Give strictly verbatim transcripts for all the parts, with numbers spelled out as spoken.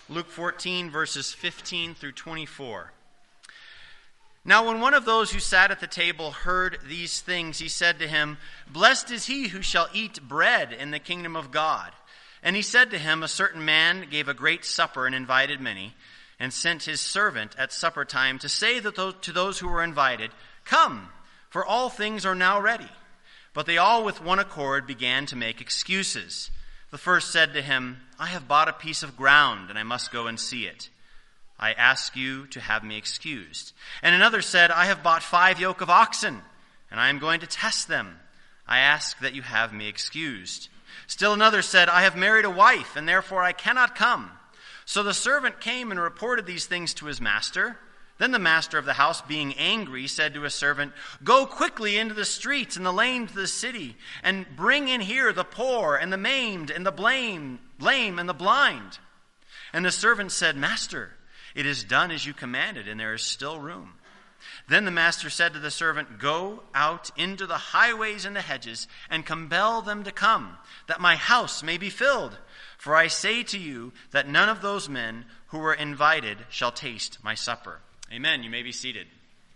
Luke fourteen, verses fifteen through twenty-four. Now when one of those who sat at the table heard these things, he said to him, "Blessed is he who shall eat bread in the kingdom of God." And he said to him, "A certain man gave a great supper and invited many, and sent his servant at supper time to say that those, to those who were invited, 'Come, for all things are now ready.' But they all with one accord began to make excuses. The first said to him, 'I have bought a piece of ground, and I must go and see it. I ask you to have me excused.' And another said, 'I have bought five yoke of oxen, and I am going to test them. I ask that you have me excused.' Still another said, 'I have married a wife, and therefore I cannot come.' So the servant came and reported these things to his master. Then the master of the house, being angry, said to his servant, 'Go quickly into the streets and the lanes of the city, and bring in here the poor and the maimed and the lame, lame and the blind.' And the servant said, 'Master, it is done as you commanded, and there is still room.' Then the master said to the servant, 'Go out into the highways and the hedges, and compel them to come, that my house may be filled. For I say to you that none of those men who were invited shall taste my supper.'" Amen. You may be seated.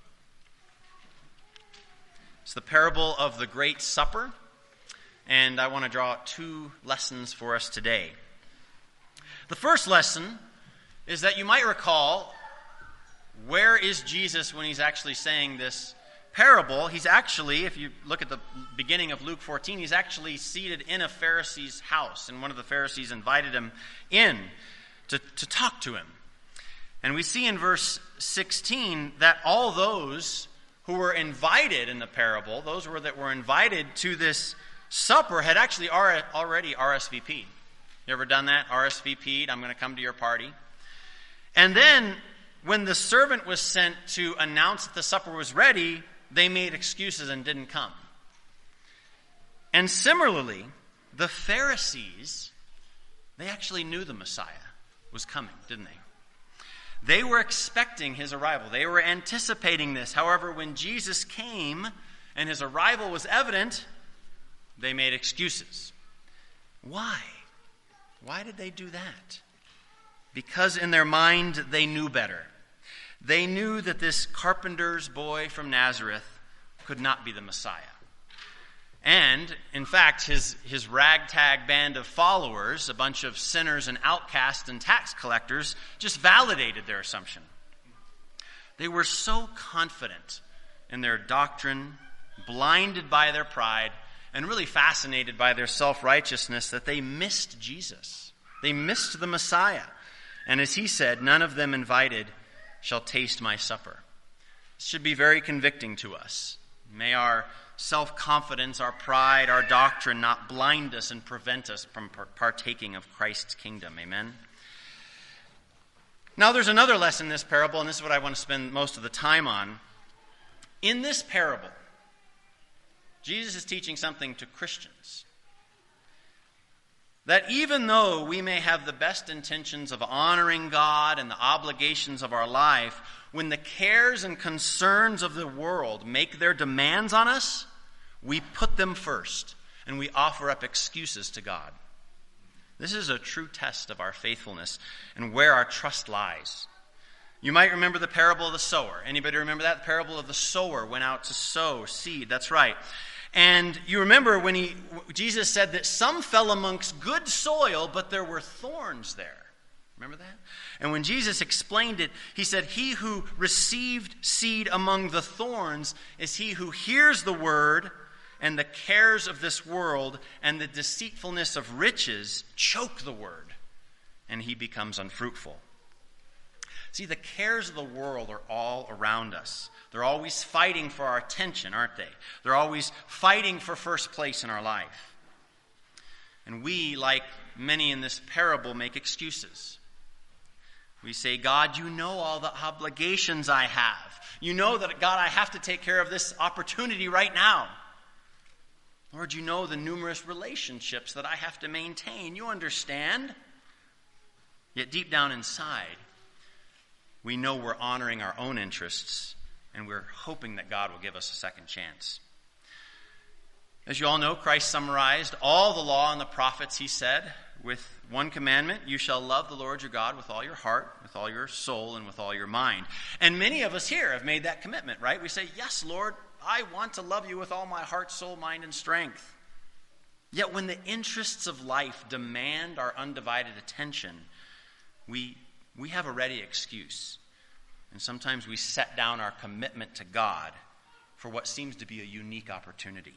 It's the parable of the Great Supper, and I want to draw out two lessons for us today. The first lesson is that you might recall, where is Jesus when he's actually saying this parable? He's actually, if you look at the beginning of Luke fourteen, he's actually seated in a Pharisee's house, and one of the Pharisees invited him in to, to talk to him. And we see in verse sixteen that all those who were invited in the parable, those were that were invited to this supper, had actually already R S V P'd. You ever done that? R S V P'd, I'm going to come to your party. And then, when the servant was sent to announce that the supper was ready, they made excuses and didn't come. And similarly, the Pharisees, they actually knew the Messiah was coming, didn't they? They were expecting his arrival. They were anticipating this. However, when Jesus came and his arrival was evident, they made excuses. Why? Why did they do that? Because in their mind, they knew better. They knew that this carpenter's boy from Nazareth could not be the Messiah. And, in fact, his, his ragtag band of followers, a bunch of sinners and outcasts and tax collectors, just validated their assumption. They were so confident in their doctrine, blinded by their pride, and really fascinated by their self-righteousness that they missed Jesus. They missed the Messiah. And as he said, "None of them invited shall taste my supper." This should be very convicting to us. May our self-confidence, our pride, our doctrine not blind us and prevent us from partaking of Christ's kingdom. Amen? Now there's another lesson in this parable, and this is what I want to spend most of the time on. In this parable, Jesus is teaching something to Christians. That even though we may have the best intentions of honoring God and the obligations of our life, when the cares and concerns of the world make their demands on us, we put them first, and we offer up excuses to God. This is a true test of our faithfulness and where our trust lies. You might remember the parable of the sower. Anybody remember that? The parable of the sower went out to sow seed. That's right. And you remember when he, Jesus said that some fell amongst good soil, but there were thorns there. Remember that? And when Jesus explained it, he said, "He who received seed among the thorns is he who hears the word, and the cares of this world and the deceitfulness of riches choke the word, and he becomes unfruitful." See, the cares of the world are all around us. They're always fighting for our attention, aren't they? They're always fighting for first place in our life. And we, like many in this parable, make excuses. We say, "God, you know all the obligations I have. You know that, God, I have to take care of this opportunity right now. Lord, you know the numerous relationships that I have to maintain. You understand." Yet deep down inside, we know we're honoring our own interests, and we're hoping that God will give us a second chance. As you all know, Christ summarized all the law and the prophets, he said, with one commandment: you shall love the Lord your God with all your heart, with all your soul, and with all your mind. And many of us here have made that commitment, right? We say, yes, Lord, I want to love you with all my heart, soul, mind, and strength. Yet when the interests of life demand our undivided attention, we, we have a ready excuse. And sometimes we set down our commitment to God for what seems to be a unique opportunity.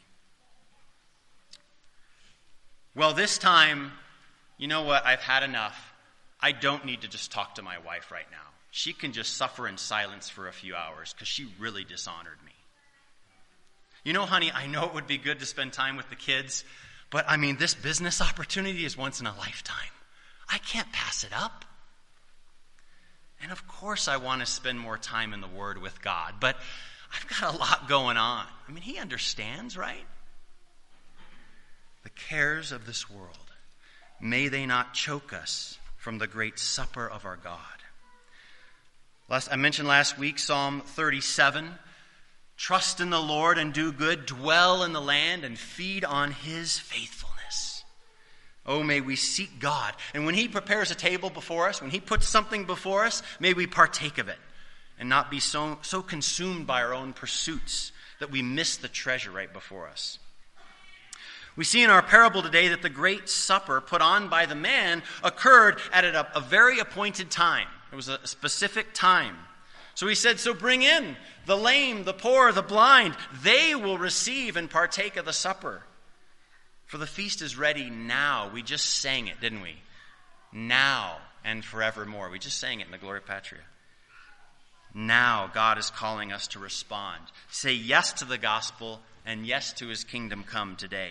Well, this time, you know what? I've had enough. I don't need to just talk to my wife right now. She can just suffer in silence for a few hours because she really dishonored me. You know, honey, I know it would be good to spend time with the kids, but I mean, this business opportunity is once in a lifetime. I can't pass it up. And of course I want to spend more time in the Word with God, but I've got a lot going on. I mean, he understands, right? The cares of this world, may they not choke us from the great supper of our God. Last, I mentioned last week Psalm thirty-seven. Trust in the Lord and do good, dwell in the land and feed on his faithfulness. Oh, may we seek God. And when he prepares a table before us, when he puts something before us, may we partake of it and not be so, so consumed by our own pursuits that we miss the treasure right before us. We see in our parable today that the great supper put on by the man occurred at a, a very appointed time. It was a specific time. So he said, so bring in the lame, the poor, the blind. They will receive and partake of the supper. For the feast is ready now. We just sang it, didn't we? Now and forevermore. We just sang it in the Gloria Patria. Now God is calling us to respond. Say yes to the gospel and yes to his kingdom come today.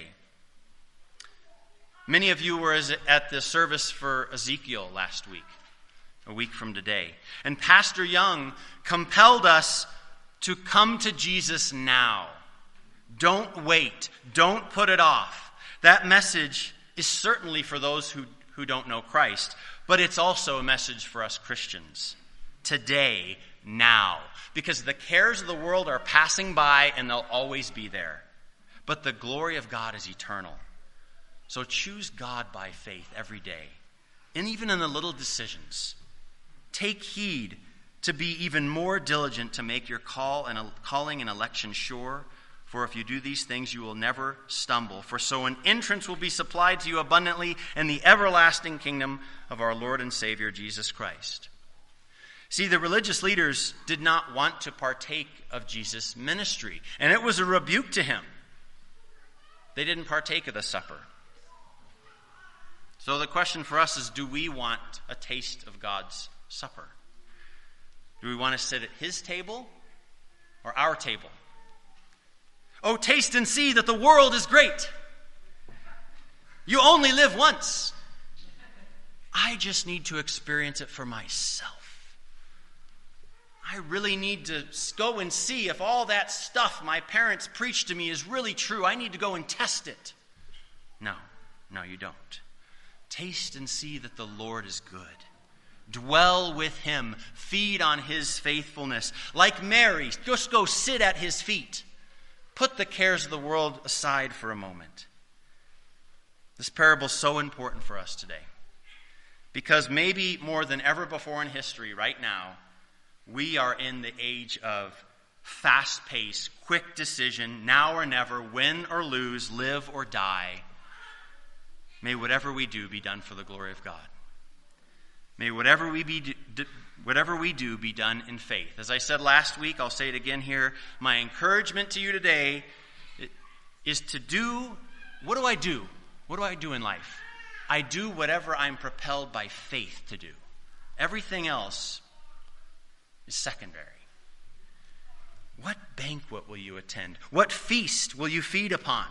Many of you were at the service for Ezekiel last week, a week from today. And Pastor Young compelled us to come to Jesus now. Don't wait. Don't put it off. That message is certainly for those who, who don't know Christ, but it's also a message for us Christians. Today, now. Because the cares of the world are passing by and they'll always be there. But the glory of God is eternal. So choose God by faith every day, and even in the little decisions. Take heed to be even more diligent to make your call and calling and election sure, for if you do these things, you will never stumble. For so an entrance will be supplied to you abundantly in the everlasting kingdom of our Lord and Savior, Jesus Christ. See, the religious leaders did not want to partake of Jesus' ministry, and it was a rebuke to him. They didn't partake of the supper. So the question for us is, do we want a taste of God's supper? Do we want to sit at his table or our table? Oh, taste and see that the world is great. You only live once. I just need to experience it for myself. I really need to go and see if all that stuff my parents preached to me is really true. I need to go and test it. No, no, you don't. Taste and see that the Lord is good. Dwell with him. Feed on his faithfulness. Like Mary, just go sit at his feet. Put the cares of the world aside for a moment. This parable is so important for us today. Because maybe more than ever before in history, right now, we are in the age of fast-paced, quick decision, now or never, win or lose, live or die. May whatever we do be done for the glory of God. May whatever we be, whatever we do be done in faith. As I said last week, I'll say it again here. My encouragement to you today is to do, what do I do? What do I do in life? I do whatever I'm propelled by faith to do. Everything else is secondary. What banquet will you attend? What feast will you feed upon?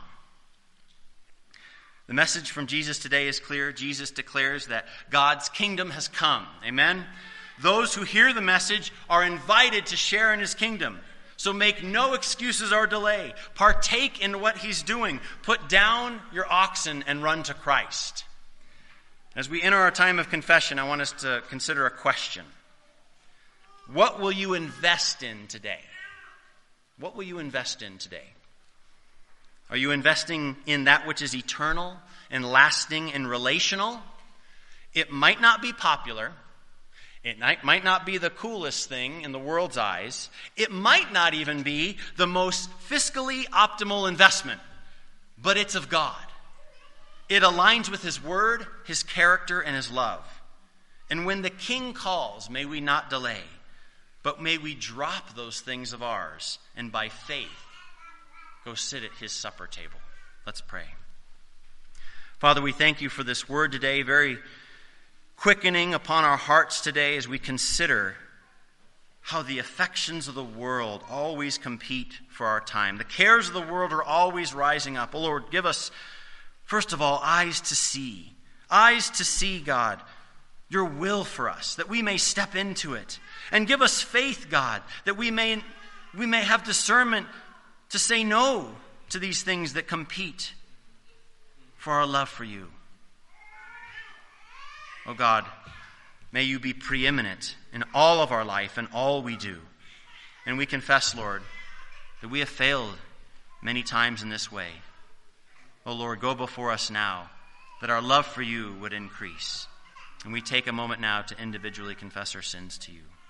The message from Jesus today is clear. Jesus declares that God's kingdom has come. Amen? Those who hear the message are invited to share in his kingdom. So make no excuses or delay. Partake in what he's doing. Put down your oxen and run to Christ. As we enter our time of confession, I want us to consider a question. What will you invest in today? What will you invest in today? Are you investing in that which is eternal and lasting and relational? It might not be popular. It might not be the coolest thing in the world's eyes. It might not even be the most fiscally optimal investment, but it's of God. It aligns with His word, His character, and His love. And when the King calls, may we not delay, but may we drop those things of ours and by faith go sit at His supper table. Let's pray. Father, we thank You for this word today, very quickening upon our hearts today as we consider how the affections of the world always compete for our time. The cares of the world are always rising up. Oh Lord, give us, first of all, eyes to see. Eyes to see, God, Your will for us, that we may step into it. And give us faith, God, that we may, we may have discernment to say no to these things that compete for our love for You. Oh God, may You be preeminent in all of our life and all we do. And we confess, Lord, that we have failed many times in this way. Oh Lord, go before us now, that our love for You would increase. And we take a moment now to individually confess our sins to You.